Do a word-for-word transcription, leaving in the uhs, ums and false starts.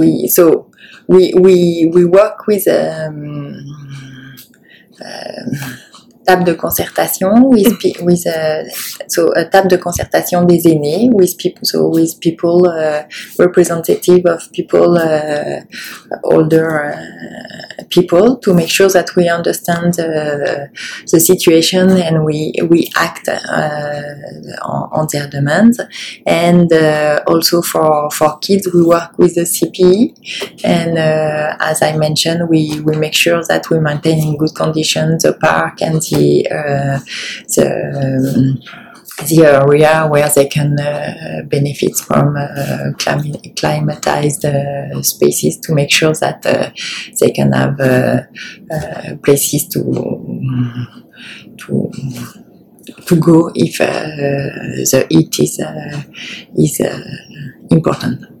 we so we we we work with um, um, table de concertation with with uh, so a table de concertation des aînés with people so with people uh, representative of people uh, older uh, people to make sure that we understand uh, the situation and we we act uh, on, on their demands. And uh, also for for kids we work with the C P E, and uh, as I mentioned we we make sure that we maintain in good conditions the park and the uh, the um, the area where they can uh, benefit from uh, clim- climatized uh, spaces to make sure that uh, they can have uh, uh, places to to to go if uh, the heat is uh, is uh, important.